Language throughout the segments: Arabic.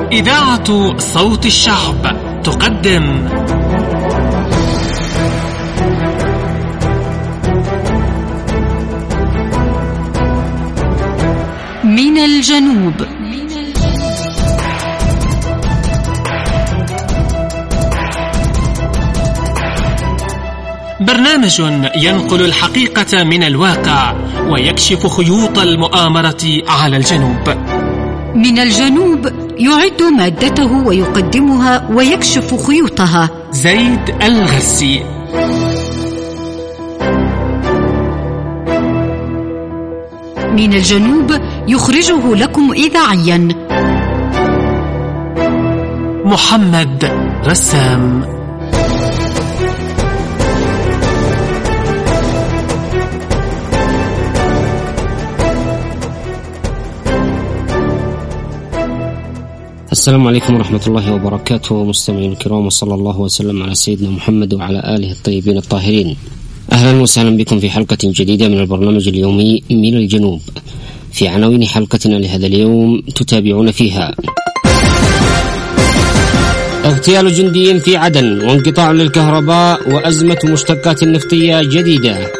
إذاعة صوت الشعب تقدم من الجنوب. برنامج ينقل الحقيقة من الواقع ويكشف خيوط المؤامرة على الجنوب. من الجنوب يعد مادته ويقدمها ويكشف خيوطها زيد الغسي. من الجنوب يخرجه لكم إذاعيا محمد رسام. السلام عليكم ورحمة الله وبركاته مستمعين الكرام، وصلى الله وسلم على سيدنا محمد وعلى آله الطيبين الطاهرين. أهلا وسهلا بكم في حلقة جديدة من البرنامج اليومي من الجنوب. في عناوين حلقتنا لهذا اليوم تتابعون فيها: اغتيال جندي في عدن، وانقطاع للكهرباء، وأزمة مشتقات نفطية جديدة.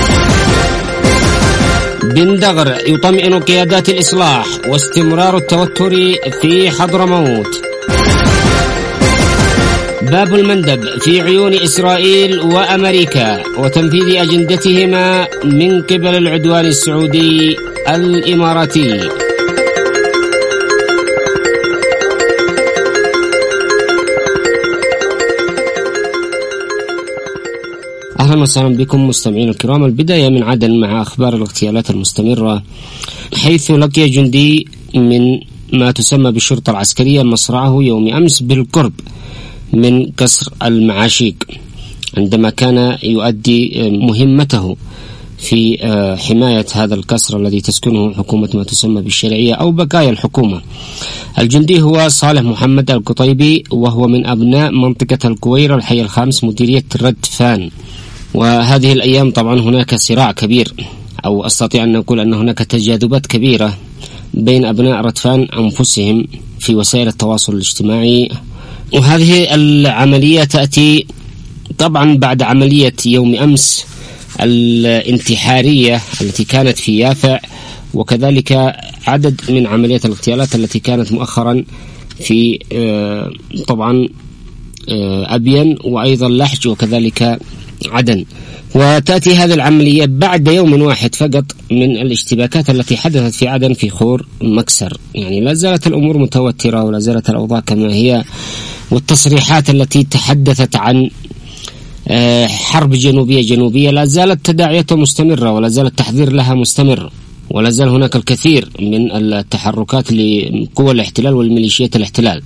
بن دغر يطمئن قيادات الإصلاح، واستمرار التوتر في حضرموت. باب المندب في عيون إسرائيل وأمريكا، وتنفيذ أجندتهما من قبل العدوان السعودي الإماراتي. أهلا وسهلا بكم مستمعين الكرام. البداية من عدن مع أخبار الاغتيالات المستمرة، حيث لقي جندي من ما تسمى بالشرطة العسكرية مصرعه يوم أمس بالقرب من قصر المعاشيق، عندما كان يؤدي مهمته في حماية هذا القصر الذي تسكنه حكومة ما تسمى بالشرعية أو بقايا الحكومة. الجندي هو صالح محمد القطيبي، وهو من أبناء منطقة الكويرة الحي الخامس مديرية ردفان. وهذه الأيام طبعا هناك صراع كبير، أو أستطيع أن أقول أن هناك تجاذبات كبيرة بين أبناء ردفان أنفسهم في وسائل التواصل الاجتماعي. وهذه العملية تأتي طبعا بعد عملية يوم أمس الانتحارية التي كانت في يافع، وكذلك عدد من عمليات الاغتيالات التي كانت مؤخرا في طبعا أبين وأيضا لحج وكذلك عدن. وتأتي هذه العملية بعد يوم واحد فقط من الاشتباكات التي حدثت في عدن في خور مكسر. يعني لا زالت الأمور متوترة ولا زالت الأوضاع كما هي، والتصريحات التي تحدثت عن حرب جنوبية لا زالت تداعياتها مستمرة، ولا زال التحذير لها مستمر، ولا زال هناك الكثير من التحركات لقوى الاحتلال والميليشيات الاحتلال.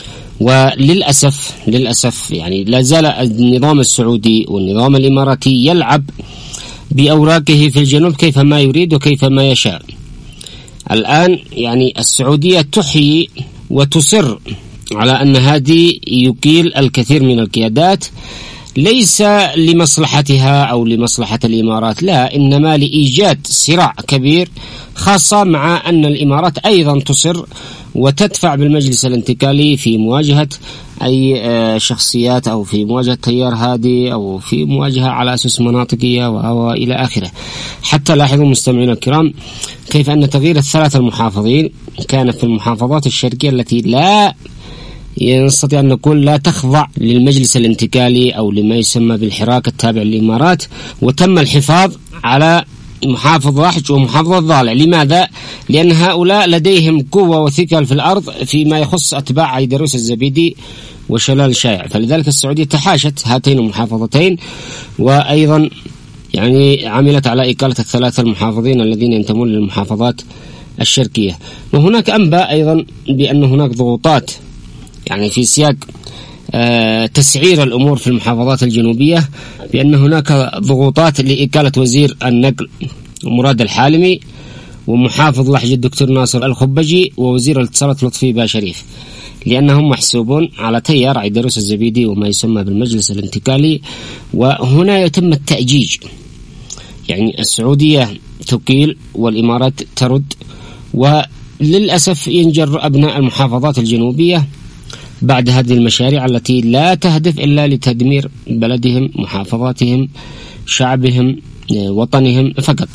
وللأسف يعني لا زال النظام السعودي والنظام الإماراتي يلعب بأوراقه في الجنوب كيفما يريد وكيفما يشاء. الآن يعني السعودية تحيي وتصر على أن هذه يقيل الكثير من القيادات، ليس لمصلحتها أو لمصلحة الإمارات، لا، إنما لإيجاد صراع كبير، خاصة مع أن الإمارات أيضا تصر وتدفع بالمجلس الانتقالي في مواجهة أي شخصيات أو في مواجهة تيار هادي أو في مواجهة على أساس مناطقية وإلى آخره. حتى لاحظوا مستمعين الكرام كيف أن تغيير الثلاثة المحافظين كان في المحافظات الشرقية التي لا نستطيع أن نقول لا تخضع للمجلس الانتقالي أو لما يسمى بالحراك التابع للإمارات، وتم الحفاظ على محافظ لحج ومحافظة ضالع. لماذا؟ لأن هؤلاء لديهم قوة وثقل في الأرض فيما يخص أتباع عيدروس الزبيدي وشلال الشايع، فلذلك السعودية تحاشت هاتين المحافظتين، وأيضا يعني عملت على إقالة الثلاثة المحافظين الذين ينتمون للمحافظات الشرقية. وهناك أنباء أيضا بأن هناك ضغوطات يعني في سياق تسعير الأمور في المحافظات الجنوبية، بأن هناك ضغوطات لإقالة وزير النقل مراد الحالمي، ومحافظ لحج الدكتور ناصر الخبجي، ووزير الاتصالات لطفي باشريف، لأنهم محسوبون على تيار عيدروس الزبيدي وما يسمى بالمجلس الانتقالي. وهنا يتم التأجيج، يعني السعودية تقيل والإمارات ترد، للأسف ينجر أبناء المحافظات الجنوبية بعد هذه المشاريع التي لا تهدف إلا لتدمير بلدهم، محافظاتهم، شعبهم، وطنهم فقط.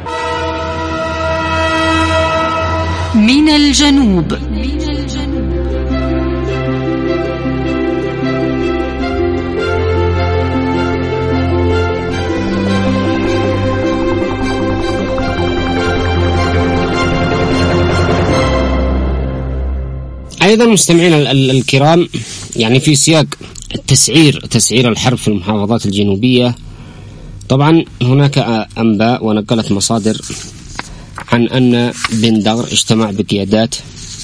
من الجنوب. أيضا مستمعين الكرام، يعني في سياق تسعير الحرب في المحافظات الجنوبية، طبعا هناك أنباء ونقلت مصادر عن أن بن دغر اجتمع بقيادات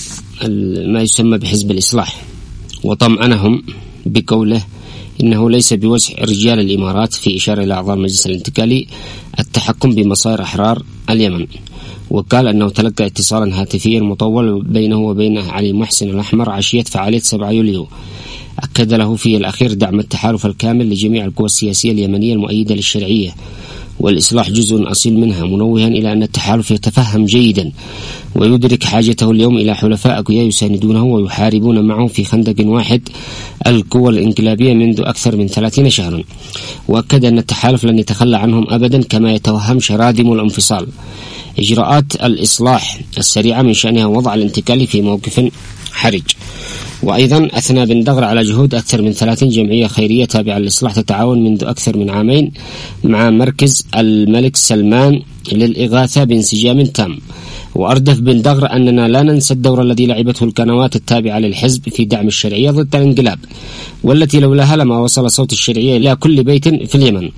ما يسمى بحزب الإصلاح وطمأنهم بقوله إنه ليس بوسع رجال الإمارات، في إشارة إلى أعضاء المجلس الانتقالي، التحكم بمصائر أحرار اليمن. وقال أنه تلقى اتصالا هاتفيا مطول بينه وبين علي محسن الأحمر عشية فعالية 7 يوليو، أكد له في الأخير دعم التحالف الكامل لجميع القوى السياسية اليمنية المؤيدة للشرعية، والإصلاح جزء أصيل منها، منوها إلى أن التحالف يتفهم جيدا ويدرك حاجته اليوم إلى حلفاء أقوياء يساندونه ويحاربون معه في خندق واحد القوى الإنقلابية منذ أكثر من 30 شهرا. وأكد أن التحالف لن يتخلى عنهم أبدا كما يتوهم شرادم الانفصال. إجراءات الإصلاح السريعة من شأنها وضع الانتقالي في موقف حرج. وأيضا أثنى بن دغر على جهود أكثر من 30 جمعية خيرية تابعة للإصلاح تتعاون منذ أكثر من عامين مع مركز الملك سلمان للإغاثة بانسجام تام. وأردف بن دغر أننا لا ننسى الدور الذي لعبته القنوات التابعة للحزب في دعم الشرعية ضد الانقلاب، والتي لولاها لما وصل صوت الشرعية إلى كل بيت في اليمن.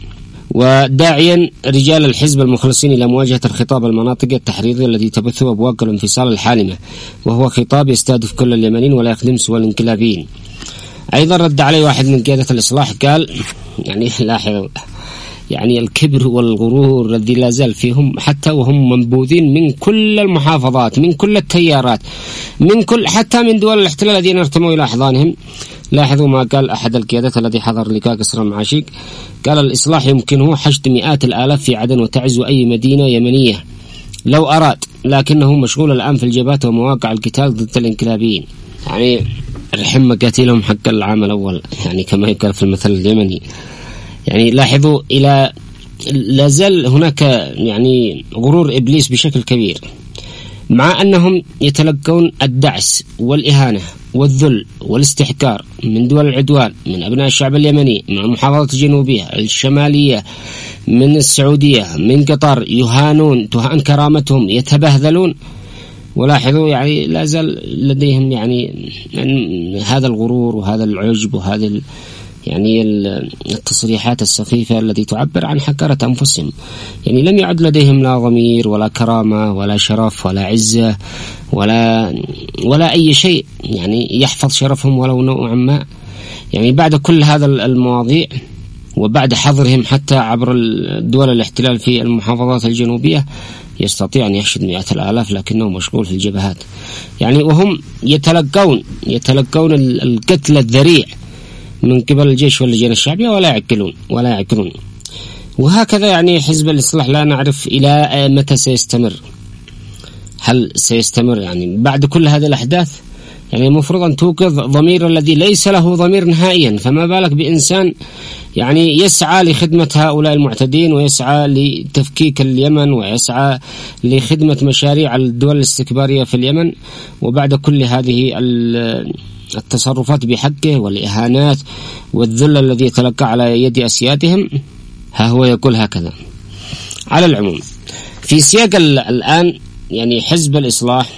وداعيا رجال الحزب المخلصين إلى مواجهة الخطاب المناطقي التحريضي الذي تبثه أبواق الانفصال الحالمة، وهو خطاب يستهدف كل اليمنيين ولا يخدم سوى الانقلابيين. أيضا رد عليه واحد من قيادة الإصلاح قال، يعني لاحظوا يعني الكبر والغرور الذي لا زال فيهم حتى وهم منبوذين من كل المحافظات، من كل التيارات، من كل حتى من دول الاحتلال الذين ارتموا إلى أحضانهم. لاحظوا ما قال أحد القيادات الذي حضر لقاء قصر المعاشيق، قال الإصلاح يمكنه حشد مئات الآلاف في عدن وتعز أي مدينة يمنية لو أراد، لكنه مشغول الآن في الجبهات ومواقع القتال ضد الانقلابيين. يعني رحم مقاتلهم حق العام الأول، يعني كما يقال في المثل اليمني. يعني لاحظوا إلى لازال هناك يعني غرور إبليس بشكل كبير، مع أنهم يتلقون الدعس والإهانة والذل والاستحقار من دول العدوان، من أبناء الشعب اليمني، من المحافظات الجنوبية الشمالية، من السعودية، من قطر، يهانون، تهان كرامتهم، يتبهذلون. ولاحظوا يعني لا زال لديهم يعني هذا الغرور وهذا العجب وهذا يعني التصريحات السخيفة التي تعبر عن حقارة أنفسهم. يعني لم يعد لديهم لا ضمير ولا كرامة ولا شرف ولا عزة ولا أي شيء يعني يحفظ شرفهم ولو نوعا ما. يعني بعد كل هذا المواضيع وبعد حظرهم حتى عبر دول الاحتلال في المحافظات الجنوبية يستطيع أن يحشد مئات الآلاف، لكنه مشغول في الجبهات. يعني وهم يتلقون القتل الذريع من قبل الجيش واللجان الشعبية ولا يعقلون. وهكذا يعني حزب الإصلاح لا نعرف إلى متى سيستمر. هل سيستمر يعني بعد كل هذه الأحداث؟ يعني المفروض أن توقظ ضمير الذي ليس له ضمير نهائيا، فما بالك بإنسان يعني يسعى لخدمة هؤلاء المعتدين ويسعى لتفكيك اليمن ويسعى لخدمة مشاريع الدول الاستكبارية في اليمن، وبعد كل هذه التصرفات بحقه والإهانات والذل الذي يتلقى على يد أسيادهم، ها هو يقول هكذا. على العموم في سياق الآن يعني حزب الإصلاح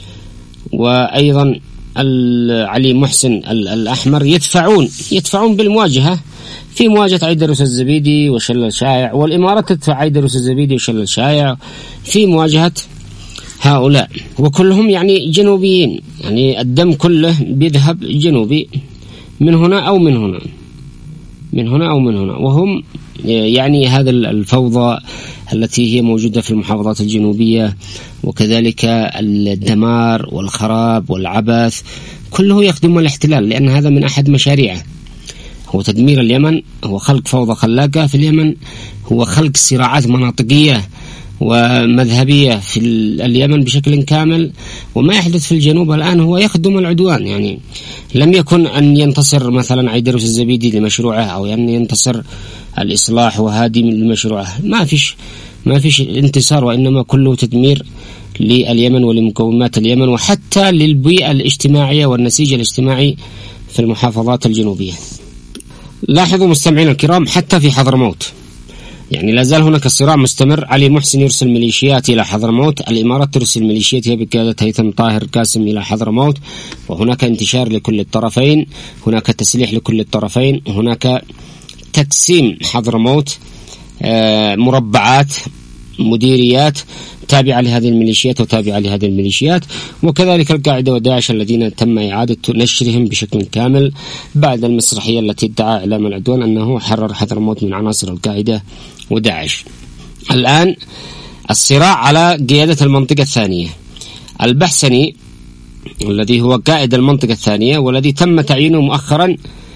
وأيضا علي محسن الأحمر يدفعون بالمواجهة، في مواجهة عيدروس الزبيدي وشلل شائع، والإمارات تدفع عيدروس الزبيدي وشلل شائع في مواجهة هؤلاء، وكلهم يعني جنوبيين، يعني الدم كله بيذهب جنوبي من هنا أو من هنا، من هنا أو من هنا، وهم يعني هذا الفوضى التي هي موجودة في المحافظات الجنوبية، وكذلك الدمار والخراب والعبث كله يخدم الاحتلال، لأن هذا من أحد مشاريعه، هو تدمير اليمن، هو خلق فوضى خلاقة في اليمن، هو خلق صراعات مناطقية ومذهبية في اليمن بشكل كامل. وما يحدث في الجنوب الآن هو يخدم العدوان. يعني لم يكن أن ينتصر مثلا عيدروس الزبيدي لمشروعه أو أن ينتصر الإصلاح وهادي لمشروعه. ما فيش انتصار، وإنما كله تدمير لليمن ولمقومات اليمن وحتى للبيئة الاجتماعية والنسيج الاجتماعي في المحافظات الجنوبية. لاحظوا مستمعين الكرام، حتى في حضرموت يعني لا زال هناك الصراع مستمر. علي محسن يرسل ميليشيات إلى حضرموت، الإمارات ترسل ميليشياتها بقيادة هيثم طاهر قاسم إلى حضرموت، وهناك انتشار لكل الطرفين، هناك تسليح لكل الطرفين، هناك تقسيم حضرموت مربعات مديريات تابعة لهذه الميليشيات وتابعة لهذه الميليشيات، وكذلك القاعدة وداعش الذين تم إعادة نشرهم بشكل كامل بعد المسرحية التي ادعى إعلام العدوان أنه حرر حضرموت من عناصر القاعدة وداعش. الآن الصراع على قيادة المنطقة الثانية. البحسني الذي هو قائد المنطقة الثانية والذي تم تعيينه مؤخرا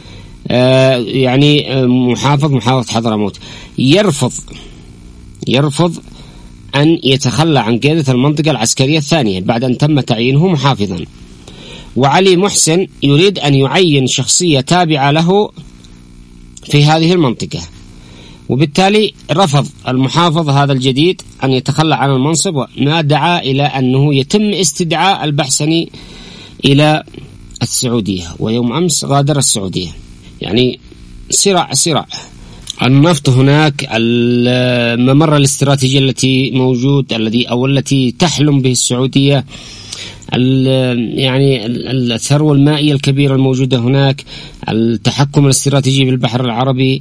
يعني محافظ حضرموت يرفض أن يتخلى عن قيادة المنطقة العسكرية الثانية بعد أن تم تعيينه محافظا. وعلي محسن يريد أن يعين شخصية تابعة له في هذه المنطقة، وبالتالي رفض المحافظ هذا الجديد أن يتخلى عن المنصب، وما دعا إلى أنه يتم استدعاء البحسني إلى السعودية، ويوم أمس غادر السعودية. يعني صراع النفط هناك، الممر الاستراتيجي التي تحلم به السعودية، يعني الثروة المائية الكبيرة الموجودة هناك، التحكم الاستراتيجي بالبحر العربي،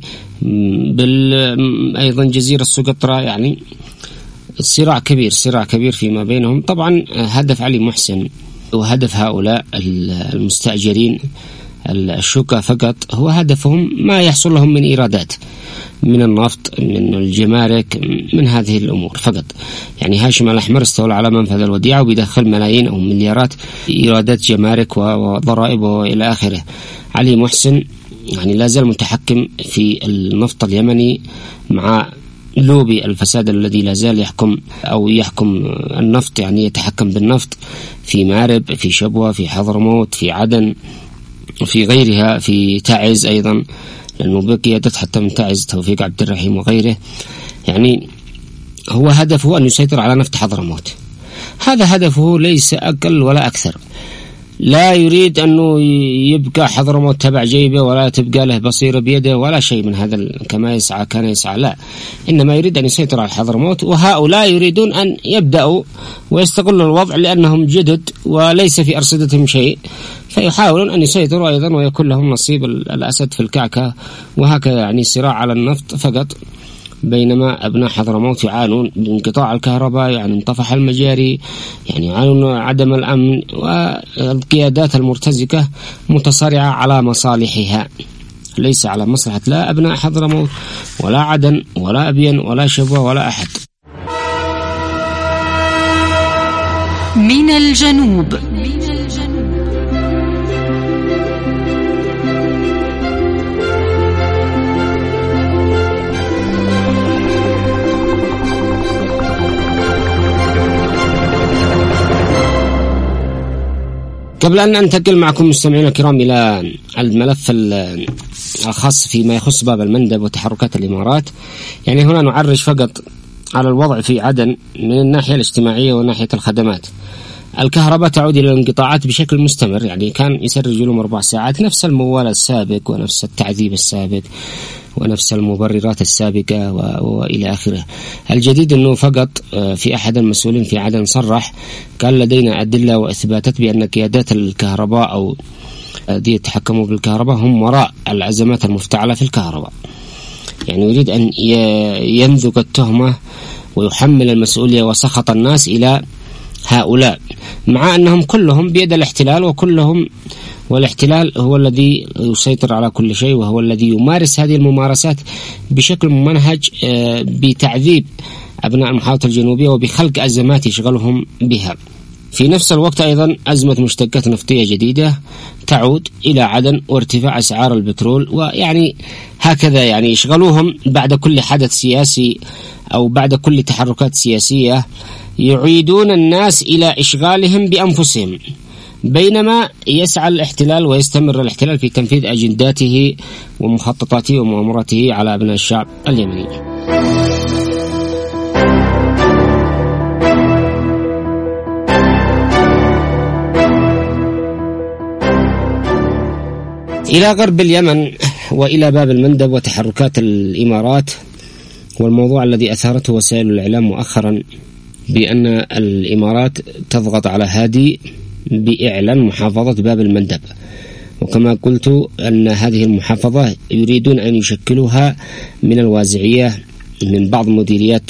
أيضا جزيرة سقطرى. يعني صراع كبير فيما بينهم. طبعا هدف علي محسن وهدف هؤلاء المستأجرين الشوكة فقط هو هدفهم ما يحصل لهم من إيرادات من النفط، من الجمارك، من هذه الأمور فقط. يعني هاشم الأحمر استولى على منفذ الوديعة وبيدخل ملايين أو مليارات إيرادات جمارك وضرائب وإلى آخره. علي محسن يعني لا زال متحكم في النفط اليمني مع لوبي الفساد الذي لا زال يحكم النفط، يعني يتحكم بالنفط في مارب، في شبوة، في حضرموت، في عدن، وفي غيرها، في تعز أيضا، لأنه بقيادة حتى من تعز توفيق عبد الرحيم وغيره. يعني هو هدفه أن يسيطر على نفط حضرموت، هذا هدفه ليس أقل ولا أكثر. لا يريد أنه يبقى حضرموت تبع جيبه ولا تبقى له بصيرة بيده ولا شيء من هذا كان يسعى، لا، إنما يريد أن يسيطر على حضرموت. وهؤلاء يريدون أن يبدأوا ويستغلوا الوضع لأنهم جدد وليس في أرصدتهم شيء، فيحاولون أن يسيطروا أيضا ويكون لهم نصيب الأسد في الكعكة. وهكذا يعني صراع على النفط فقط، بينما أبناء حضرموت يعانون بانقطاع الكهرباء، يعني انطفح المجاري، يعني يعانون عدم الأمن، والقيادات المرتزقة متصارعة على مصالحها، ليس على مصلحة لا أبناء حضرموت ولا عدن ولا أبين ولا شبوة ولا أحد. من الجنوب. قبل أن أنتقل معكم مستمعينا الكرام إلى الملف الخاص فيما يخص باب المندب وتحركات الإمارات، يعني هنا نعرج فقط على الوضع في عدن من الناحية الاجتماعية وناحية الخدمات. الكهرباء تعود إلى الانقطاعات بشكل مستمر، يعني كان يسرج لهم 4 ساعات، نفس الموال السابق ونفس التعذيب السابق ونفس المبررات السابقة وإلى آخره. الجديد أنه فقط في أحد المسؤولين في عدن صرح قال لدينا أدلة وإثباتات بأن قيادات الكهرباء أو الذين يتحكموا بالكهرباء هم وراء الأزمات المفتعلة في الكهرباء. يعني يريد أن ينذق التهمة ويحمل المسؤولية وسخط الناس إلى هؤلاء، مع أنهم كلهم بيد الاحتلال، والاحتلال هو الذي يسيطر على كل شيء، وهو الذي يمارس هذه الممارسات بشكل ممنهج بتعذيب أبناء المحافظة الجنوبية وبخلق أزمات يشغلهم بها. في نفس الوقت أيضا أزمة مشتقات نفطية جديدة تعود إلى عدن وارتفاع أسعار البترول، ويعني هكذا يعني يشغلوهم بعد كل حدث سياسي أو بعد كل تحركات سياسية، يعيدون الناس إلى إشغالهم بأنفسهم، بينما يسعى الاحتلال ويستمر الاحتلال في تنفيذ أجنداته ومخططاته ومؤامراته على أبناء الشعب اليمني. إلى غرب اليمن وإلى باب المندب وتحركات الإمارات، والموضوع الذي أثارته وسائل الإعلام مؤخرا بأن الإمارات تضغط على هادي بإعلان محافظة باب المندب، وكما قلت أن هذه المحافظة يريدون أن يشكلوها من الوازعية من بعض مديريات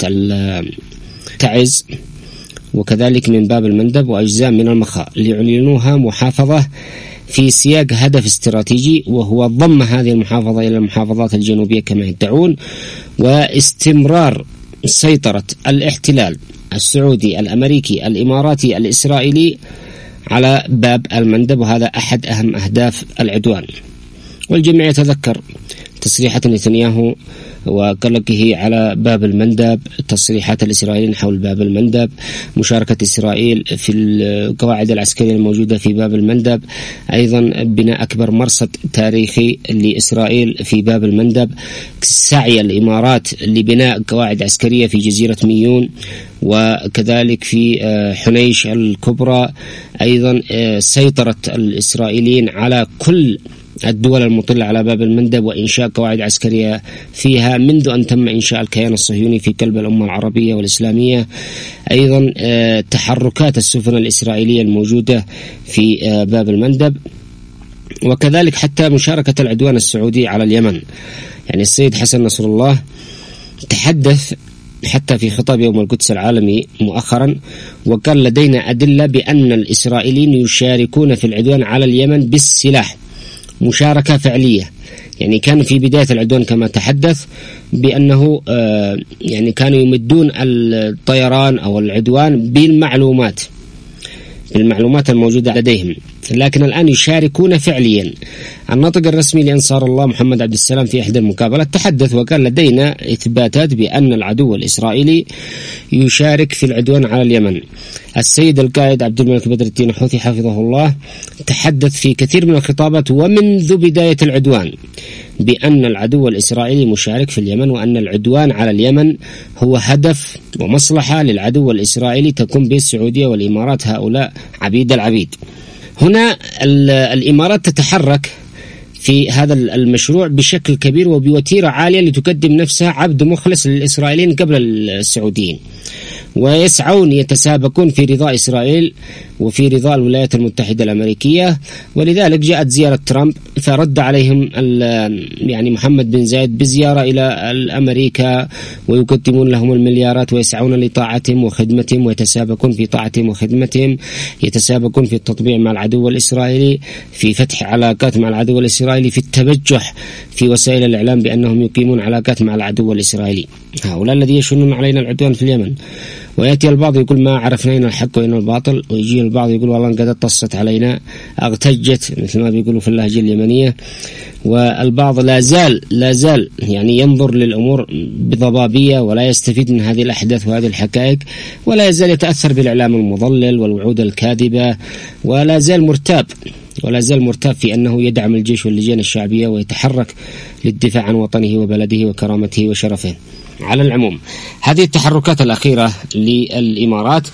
تعز وكذلك من باب المندب وأجزاء من المخاء، ليعلنوها محافظة في سياق هدف استراتيجي، وهو ضم هذه المحافظة إلى المحافظات الجنوبية كما يدعون، واستمرار سيطرة الاحتلال السعودي الأمريكي الإماراتي الإسرائيلي على باب المندب، وهذا أحد أهم أهداف العدوان. والجميع يتذكر تصريحات نتنياهو وقلقه على باب المندب، تصريحات الإسرائيليين حول باب المندب، مشاركة إسرائيل في القواعد العسكرية الموجودة في باب المندب، أيضا بناء أكبر مرصد تاريخي لإسرائيل في باب المندب، سعي الإمارات لبناء قواعد عسكرية في جزيرة ميون وكذلك في حنيش الكبرى، أيضا سيطرة الإسرائيليين على كل الدول المطلة على باب المندب وإنشاء قواعد عسكرية فيها منذ أن تم إنشاء الكيان الصهيوني في قلب الأمة العربية والإسلامية، أيضا تحركات السفن الإسرائيلية الموجودة في باب المندب، وكذلك حتى مشاركة العدوان السعودي على اليمن. يعني السيد حسن نصر الله تحدث حتى في خطاب يوم القدس العالمي مؤخرا وقال لدينا أدلة بأن الإسرائيليين يشاركون في العدوان على اليمن بالسلاح، مشاركة فعلية. يعني كان في بداية العدوان كما تحدث بأنه يعني كانوا يمدون الطيران أو العدوان بالمعلومات الموجودة لديهم، لكن الآن يشاركون فعليا. الناطق الرسمي لأنصار الله محمد عبد السلام في إحدى المقابلات تحدث وقال لدينا إثباتات بأن العدو الإسرائيلي يشارك في العدوان على اليمن. السيد القائد عبد الملك بدر الدين الحوثي حفظه الله تحدث في كثير من الخطابات ومنذ بداية العدوان بأن العدو الإسرائيلي مشارك في اليمن، وأن العدوان على اليمن هو هدف ومصلحة للعدو الإسرائيلي تقوم به السعودية والإمارات، هؤلاء عبيد العبيد. هنا الإمارات تتحرك في هذا المشروع بشكل كبير وبوتيرة عالية لتقدم نفسها عبد مخلص للإسرائيليين قبل السعوديين، ويسعون يتسابقون في رضاء إسرائيل وفي رضاء الولايات المتحدة الأمريكية. ولذلك جاءت زيارة ترامب فرد عليهم يعني محمد بن زايد بزيارة إلى أمريكا، ويقدمون لهم المليارات ويسعون لطاعتهم وخدمتهم ويتسابقون في طاعتهم وخدمتهم، يتسابقون في التطبيع مع العدو الإسرائيلي، في فتح علاقات مع العدو الإسرائيلي، في التبجح في وسائل الإعلام بأنهم يقيمون علاقات مع العدو الإسرائيلي. هؤلاء الذين يشنون علينا العدوان في اليمن. ويأتي البعض يقول ما عرفنا أين الحق وأين الباطل، ويجي البعض يقول والله قد اتصت علينا اغتجت مثل ما بيقولوا في اللهجة اليمنية. والبعض لا زال يعني ينظر للأمور بضبابية ولا يستفيد من هذه الأحداث وهذه الحقائق، ولا يزال يتأثر بالإعلام المضلل والوعود الكاذبة، ولا زال مرتاب في أنه يدعم الجيش واللجان الشعبية ويتحرك للدفاع عن وطنه وبلده وكرامته وشرفه. على العموم هذه التحركات الأخيرة للإمارات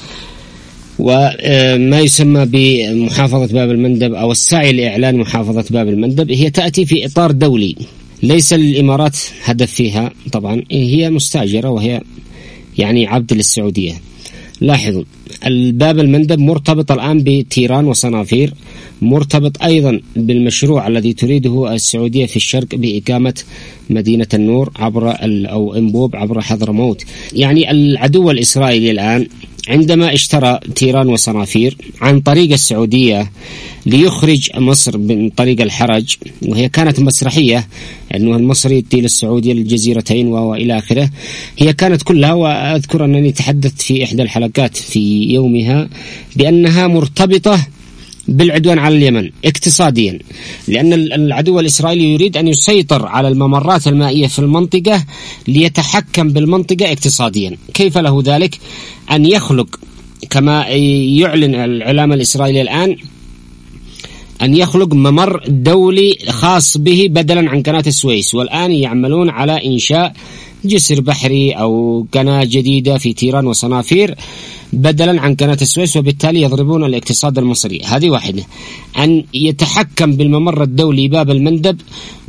وما يسمى بمحافظة باب المندب أو السعي لإعلان محافظة باب المندب هي تأتي في إطار دولي، ليس للإمارات هدف فيها، طبعا هي مستأجرة وهي يعني عبد للسعودية. لاحظوا الباب المندب مرتبط الآن بتيران وصنافير، مرتبط أيضا بالمشروع الذي تريده السعودية في الشرق بإقامة مدينة النور عبر أو أنبوب عبر حضرموت. يعني العدو الإسرائيلي الآن عندما اشترى تيران وصنافير عن طريق السعودية ليخرج مصر من طريق الحرج، وهي كانت مسرحية أنه المصري يدي للسعودية للجزيرتين وإلى آخره، هي كانت كلها. وأذكر أنني تحدثت في إحدى الحلقات في يومها بأنها مرتبطة بالعدوان على اليمن اقتصاديا، لأن العدو الإسرائيلي يريد أن يسيطر على الممرات المائية في المنطقة ليتحكم بالمنطقة اقتصاديا. كيف له ذلك؟ أن يخلق كما يعلن الإعلام الإسرائيلي الآن أن يخلق ممر دولي خاص به بدلا عن قناة السويس، والآن يعملون على إنشاء جسر بحري أو قناة جديدة في تيران وصنافير بدلا عن قناة السويس، وبالتالي يضربون الاقتصاد المصري. هذه واحدة. أن يتحكم بالممر الدولي باب المندب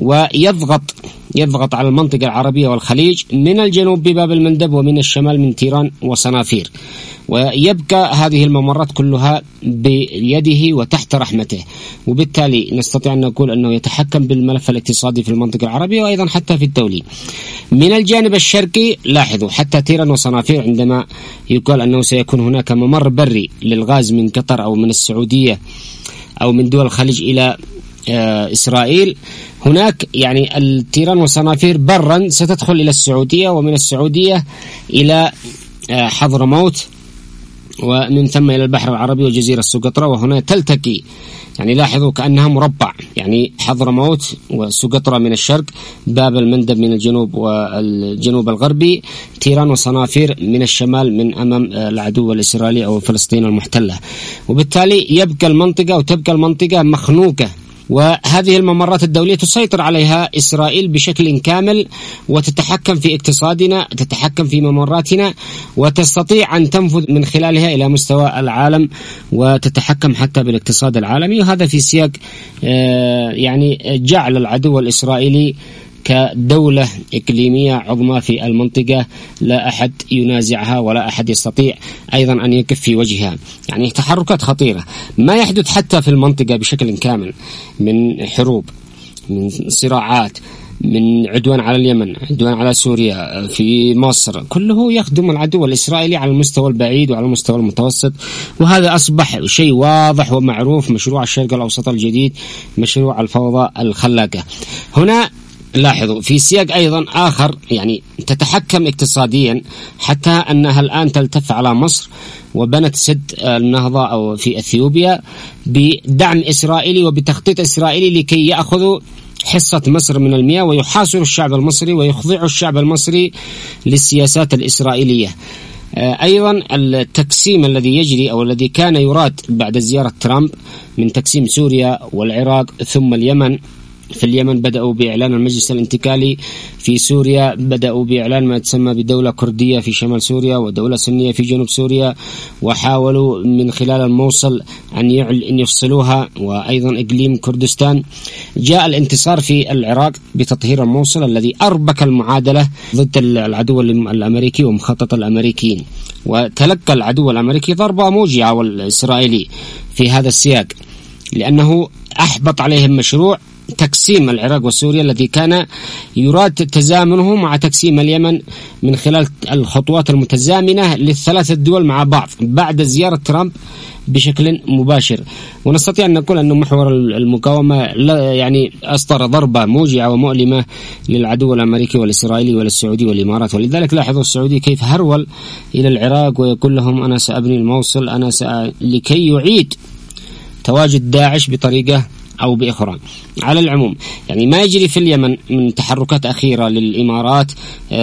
ويضغط على المنطقة العربية والخليج من الجنوب بباب المندب ومن الشمال من تيران وصنافير، ويبقى هذه الممرات كلها بيده وتحت رحمته، وبالتالي نستطيع أن نقول أنه يتحكم بالملف الاقتصادي في المنطقة العربية وأيضا حتى في الدولي. من الجانب الشرقي لاحظوا حتى تيران وصنافير عندما يقال أنه سيكون هناك ممر بري للغاز من قطر أو من السعودية أو من دول الخليج إلى إسرائيل، هناك يعني التيران وصنافير برا ستدخل إلى السعودية ومن السعودية إلى حضرموت ومن ثم إلى البحر العربي وجزيرة سقطرى، وهنا تلتقي. يعني لاحظوا كأنها مربع، يعني حضرموت وسقطرى من الشرق، باب المندب من الجنوب والجنوب الغربي، تيران وصنافير من الشمال من أمام العدو الإسرائيلي أو فلسطين المحتلة، وبالتالي يبقى المنطقة وتبقى المنطقة مخنوقة. وهذه الممرات الدولية تسيطر عليها إسرائيل بشكل كامل وتتحكم في اقتصادنا، تتحكم في ممراتنا، وتستطيع أن تنفذ من خلالها إلى مستوى العالم وتتحكم حتى بالاقتصاد العالمي. وهذا في سياق يعني جعل العدو الإسرائيلي كدولة إقليمية عظمى في المنطقة لا أحد ينازعها ولا أحد يستطيع أيضا أن يقف في وجهها. يعني تحركات خطيرة. ما يحدث حتى في المنطقة بشكل كامل من حروب، من صراعات، من عدوان على اليمن، عدوان على سوريا، في مصر، كله يخدم العدو الإسرائيلي على المستوى البعيد وعلى المستوى المتوسط. وهذا أصبح شيء واضح ومعروف. مشروع الشرق الأوسط الجديد، مشروع الفوضى الخلاقة. هنا لاحظوا في سياق أيضا آخر، يعني تتحكم اقتصاديا حتى أنها الآن تلتف على مصر وبنت سد النهضة أو في أثيوبيا بدعم إسرائيلي وبتخطيط إسرائيلي لكي يأخذوا حصة مصر من المياه ويحاصروا الشعب المصري ويخضعوا الشعب المصري للسياسات الإسرائيلية. أيضا التقسيم الذي يجري أو الذي كان يراد بعد زيارة ترامب من تقسيم سوريا والعراق ثم اليمن. في اليمن بدأوا بإعلان المجلس الانتقالي، في سوريا بدأوا بإعلان ما تسمى بدولة كردية في شمال سوريا ودولة سنية في جنوب سوريا، وحاولوا من خلال الموصل أن يفصلوها وأيضا إقليم كردستان. جاء الانتصار في العراق بتطهير الموصل الذي أربك المعادلة ضد العدو الأمريكي ومخطط الأمريكيين، وتلقى العدو الأمريكي ضربة موجعة والإسرائيلي في هذا السياق، لأنه أحبط عليهم مشروع تقسيم العراق وسوريا الذي كان يراد تزامنه مع تقسيم اليمن من خلال الخطوات المتزامنة للثلاثة دول مع بعض بعد زيارة ترامب بشكل مباشر. ونستطيع أن نقول أن محور المقاومة يعني أصدر ضربة موجعة ومؤلمة للعدو الأمريكي والإسرائيلي والسعودي والإمارات. ولذلك لاحظوا السعودي كيف هرول إلى العراق ويقول لهم أنا سأبني الموصل، لكي يعيد تواجد داعش بطريقة أو بأخرى. على العموم يعني ما يجري في اليمن من تحركات أخيرة للإمارات،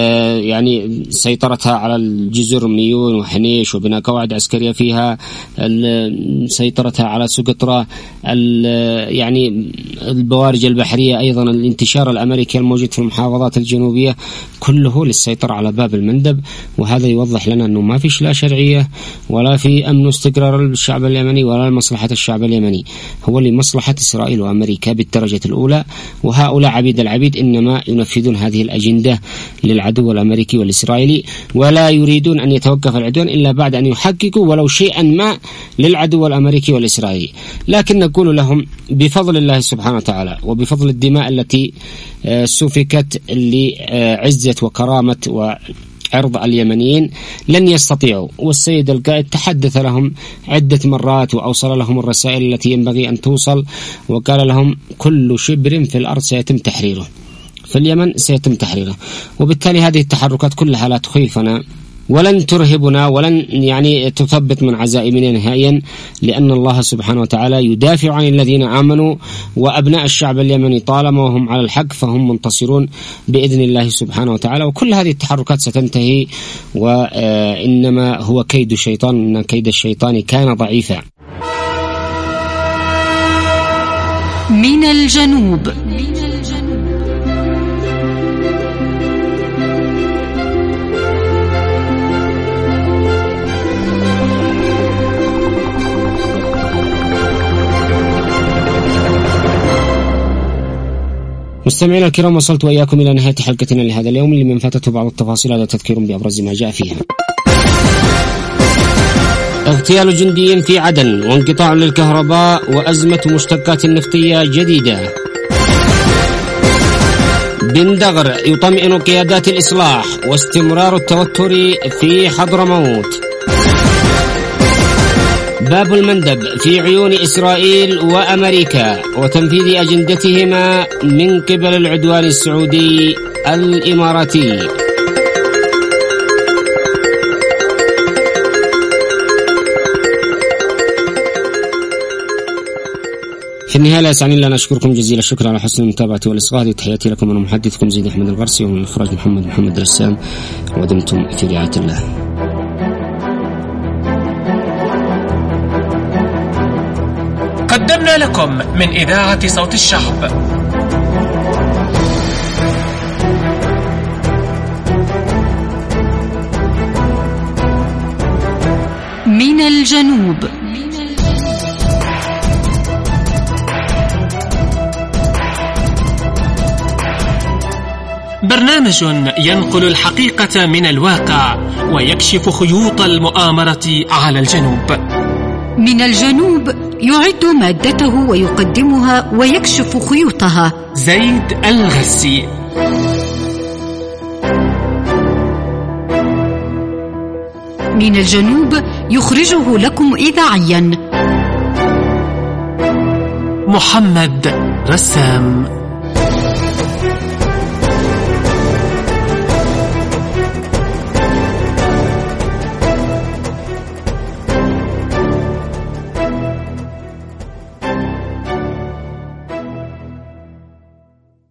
يعني سيطرتها على الجزر ميون وحنيش وبناء قواعد عسكرية فيها، سيطرتها على سقطرى، يعني البوارج البحرية، أيضا الانتشار الأمريكي الموجود في المحافظات الجنوبية، كله للسيطرة على باب المندب. وهذا يوضح لنا أنه ما فيش لا شرعية ولا في أمن واستقرار الشعب اليمني ولا لمصلحة الشعب اليمني، هو لمصلحة إسرائيل وأمريكا بالدرجة الأولى. وهؤلاء عبيد العبيد إنما ينفذون هذه الأجندة للعدو الأمريكي والإسرائيلي، ولا يريدون أن يتوقف العدوان إلا بعد أن يحققوا ولو شيئا ما للعدو الأمريكي والإسرائيلي. لكن نقول لهم بفضل الله سبحانه وتعالى وبفضل الدماء التي سفكت لعزة وكرامة وعرض اليمنيين لن يستطيعوا. والسيد القائد تحدث لهم عدة مرات وأوصل لهم الرسائل التي ينبغي أن توصل، وقال لهم كل شبر في الأرض سيتم تحريره، في اليمن سيتم تحريره. وبالتالي هذه التحركات كلها لا تخيفنا ولن ترهبنا ولن يعني تثبط من عزائمنا نهائيا، لأن الله سبحانه وتعالى يدافع عن الذين آمنوا، وأبناء الشعب اليمني طالما وهم على الحق فهم منتصرون بإذن الله سبحانه وتعالى. وكل هذه التحركات ستنتهي، وإنما هو كيد الشيطان، إن كيد الشيطان كان ضعيفا. من الجنوب. مستمعينا الكرام، وصلت وإياكم إلى نهاية حلقتنا لهذا اليوم. لمن فاتته بعض التفاصيل هذا تذكير بأبرز ما جاء فيها: اغتيال جندي في عدن، وانقطاع للكهرباء، وأزمة مشتقات نفطية جديدة. بن دغر يطمئن قيادات الإصلاح، واستمرار التوتر في حضرموت. باب المندب في عيون إسرائيل وأمريكا، وتنفيذ أجندتهما من قبل العدوان السعودي الإماراتي. في النهاية لا يسعني إلا أن أشكركم جزيل الشكر على حسن المتابعة والإصغاء. تحياتي لكم أنا محدثكم زيد أحمد الغرسي، ومن إخراج محمد رسام، ودمتم في رعاية الله. قدمنا لكم من إذاعة صوت الشعب من الجنوب. برنامج ينقل الحقيقة من الواقع ويكشف خيوط المؤامرة على الجنوب. من الجنوب يعد مادته ويقدمها ويكشف خيوطها زيد الغسي. من الجنوب يخرجه لكم إذاعيا محمد رسام.